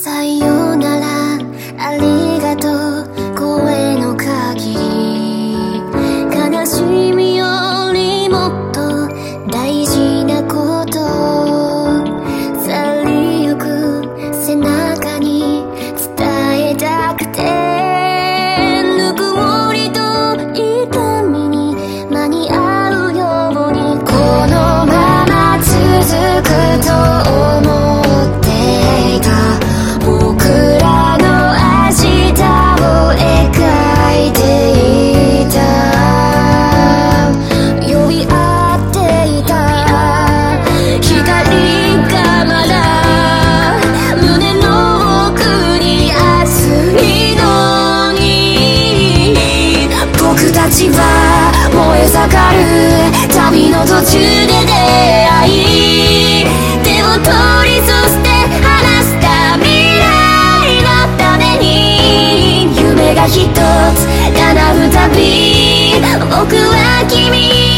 さよならありがとう声の限り悲しみよりもっと大事なこと去りゆく背中に伝えたくてぬくもりと痛みに間に合うようにこのまま続くと思っていた僕らの明日を描いていた呼び合っていた光がまだ胸の奥に熱いのに僕たちは燃え盛る旅の途中で出会い手を取りそして離した未来のために夢が一つ叶うたび僕は君